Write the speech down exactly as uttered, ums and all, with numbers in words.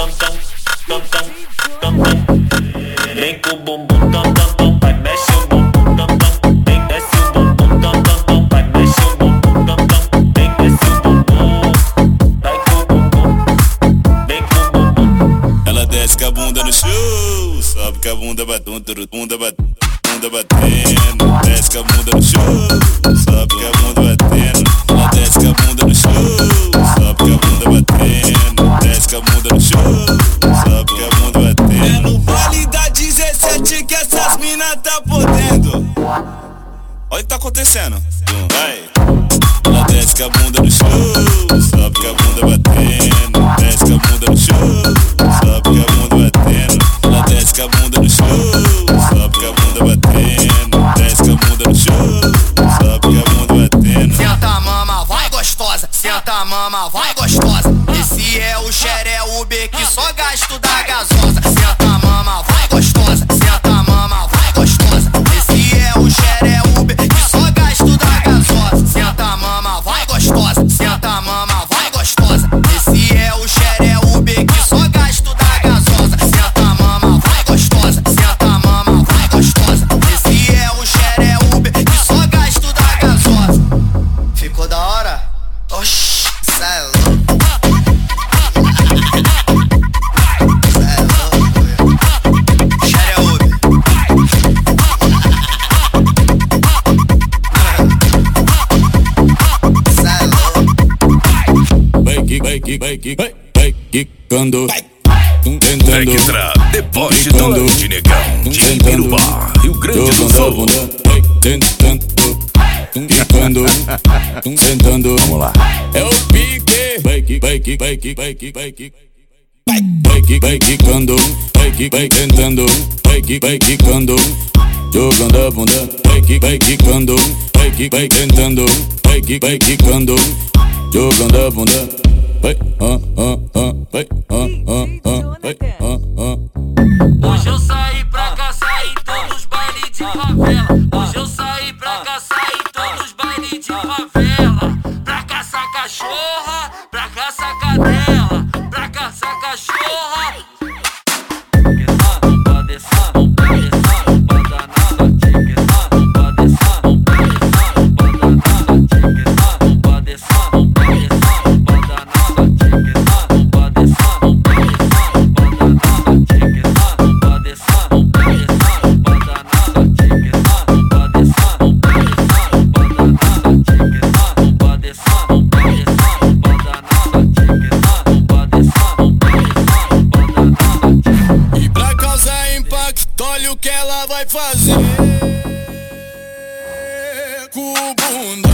tam tam tam tam. Vem com o bumbum tam tam tam, vai mexe o bumbum tam tam. Vem desce o bumbum tam tam tam, vai mexe o bumbum tam tam. Vem desce o bumbum, vai com o bumbum, vem com o bumbum. Ela desce com a bunda no chão, sobe com a bunda batendo, bunda batendo, bunda batendo. Desce com a bunda no chão, sobe com a bunda batendo. Ela desce com a bunda no chão, sobe com a bunda batendo. Desce com a bunda no chão, sobe com a bunda batendo. É no baile da dezessete que essas mina tá podendo. Olha o que tá acontecendo. Vai. Ela desce com a bunda no chão, sobe com a bunda batendo. Desce com a bunda no chão, sobe com a bunda batendo. Ela desce com a bunda no chão, sobe com a bunda batendo. Desce com a bunda no chão, sobe com a bunda batendo. Senta mama, vai gostosa. Senta mama, vai gostosa. Esse é o xeré-ube que só gasto da gasosa. Senta mama, vai gostosa. Senta mama, vai gostosa. Esse é o xeré-ube que só gasto da gasosa. Senta mama, vai gostosa. Senta mama, vai gostosa. Esse é o xeré-ube que só gasto da gasosa. Senta mama, vai gostosa. Senta mama, vai gostosa. Esse é o xeré-ube que só gasto da gasosa. Ficou da hora? Oxi, cê é louco. Cê é louco. Xeré-ube. Cê é louco. Vai que, vai que, vai que, vai, vai quicando. Tentando, Extra Depósito Land, negão, de Ibirubá, Rio Grande do Sul. Vai tentando, quicando, tentando. Vamos lá. É o pique. Vai que, vai que, vai que, vai que, vai que. Vai que, vai quicando, vai que, vai tentando. Vai que, vai quicando, jogando a bunda. Vai que, vai quicando, vai que, vai tentando. Vai que, vai quicando, jogando a bunda. Vai, ah, ah, ah, vai, ah, ah, ah, vai, ah, ah. Hoje eu saí pra caçar em todos os bailes de favela. Hoje eu saí pra caçar em todos os bailes de favela. Pra caçar cachorra, pra caçar cadela, pra caçar cachorra. E pra causar impacto, olha o que ela vai fazer com o bunda.